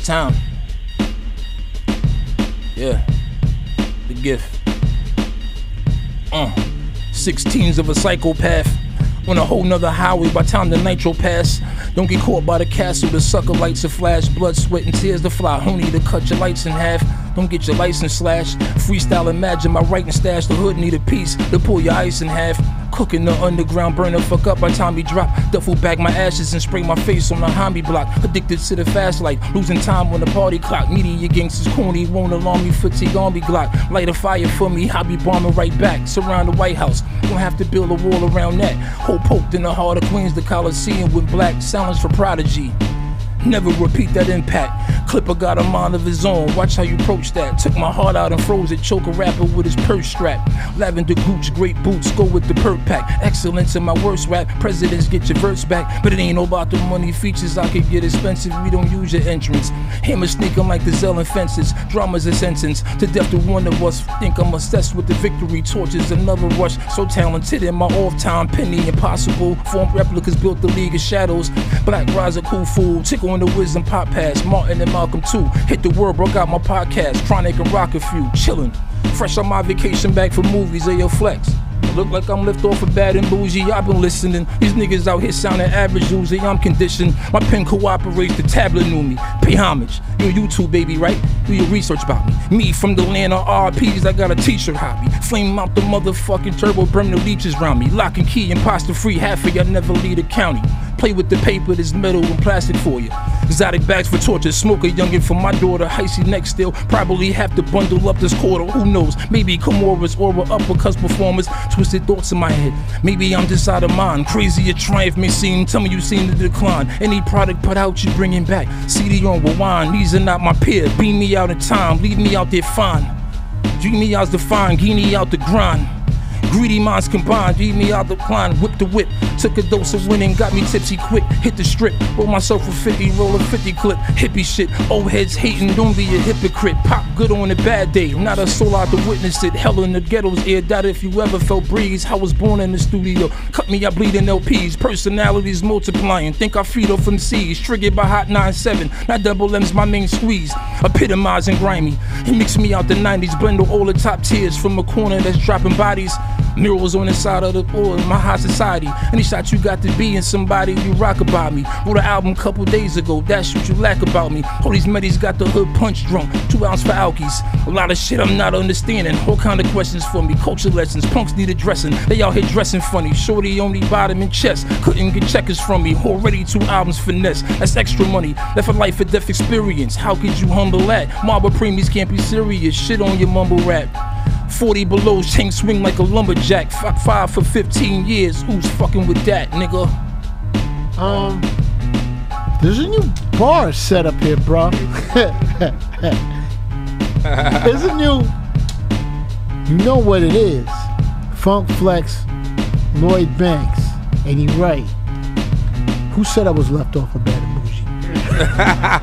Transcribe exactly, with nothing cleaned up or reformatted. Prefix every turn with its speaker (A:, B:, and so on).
A: It's time. Yeah. The gift. Uh. Sixteens of a psychopath. On a whole nother highway by time the nitro pass. Don't get caught by the castle, the sucker lights a flash. Blood, sweat, and tears to fly. Honey to cut your lights in half. Don't get your license slashed. Freestyle, imagine my writing stash. The hood need a piece to pull your ice in half. Cooking the underground, burn the fuck up by time we drop. Duffel bag my ashes and spray my face on the Homie block. Addicted to the fast life, losing time on the party clock. Media gangsters corny, won't alarm me. Fatigue on me Glock. Light a fire for me, I be bombing right back. Surround the White House, don't have to build a wall around that. Hole poked in the heart of Queens, the Coliseum with black silence for prodigy. Never repeat that impact. Clipper got a mind of his own, watch how you approach that. Took my heart out and froze it, choke a rapper with his purse strap. Lavender Gooch, great boots, go with the perk pack. Excellence in my worst rap, presidents get your verse back. But it ain't about the money features, I could get expensive, we don't use your entrance. Hammer sneaking like the Zell and fences, drama's a sentence. To death to one of us, think I'm obsessed with the victory torches. Another rush, so talented in my off time, penny impossible. Form replicas built the League of Shadows. Black Rise a cool fool, tickle on the wisdom pop pass. Martin and Malcolm too. Hit the world, bro, got my podcast. Chronic and rock a few, chillin'. Fresh on my vacation back from movies, Ayo Flex. Look like I'm lift off of Bad and Bougie, I've been listening. These niggas out here sounding average usually, I'm conditioned. My pen cooperates, the tablet knew me. Pay homage, you a YouTube baby, right? Do your research about me. Me from the land of R Ps, I got a t-shirt hobby. Flame out the motherfucking turbo, burn the leeches round me. Lock and key, imposter free, half of y'all never leave the county. Play with the paper, this metal and plastic for you. Exotic bags for torture, smoke a youngin' for my daughter. Icy neck still, probably have to bundle up this quarter. Who knows, maybe Comoras or uppercuts performers. Twisted thoughts in my head, maybe I'm just out of mind. Crazy a triumph may seem, tell me you seen the decline. Any product put out, you bringing back. C D on rewind, these are not my peers. Beam me out in time, leave me out there fine. Dream me out's the fine, guinea out the grind. Greedy minds combined, leave me out the climb. Whip the whip, took a dose of winning, got me tipsy quick. Hit the strip, roll myself a fifty, roll a fifty clip. Hippie shit, old heads hating, don't be a hypocrite. Pop good on a bad day, not a soul out to witness it. Hell in the ghettos, air doubt if you ever felt breeze. I was born in the studio, cut me, I bleed in L Ps. Personalities multiplying, think I feed off from C's. Triggered by Hot nine seven, not double M's my main squeeze. Epitomizing grimy, he mixed me out the nineties. Blend all the top tiers from a corner that's dropping bodies. Mirrors on the side of the board, my high society. Any shot you got to be in somebody, you rock about me. Wrote an album couple days ago, that's what you lack about me. All these medis got the hood punch drunk, two ounce for alkies. A lot of shit I'm not understanding, all kind of questions for me. Culture lessons, punks need addressing, they out here dressing funny. Shorty only bottom and chest, couldn't get checkers from me. Already two albums finesse, that's extra money. Left a life or death experience, how could you humble that? Marble preemies can't be serious, shit on your mumble rap. forty below, chain swing like a lumberjack. Fuck five for fifteen years, who's fucking with that, nigga?
B: Um, there's a new bar set up here, bro. There's a new, you know what it is. Funk Flex, Lloyd Banks, and he right. Who said I was left off of Bad and Bougie?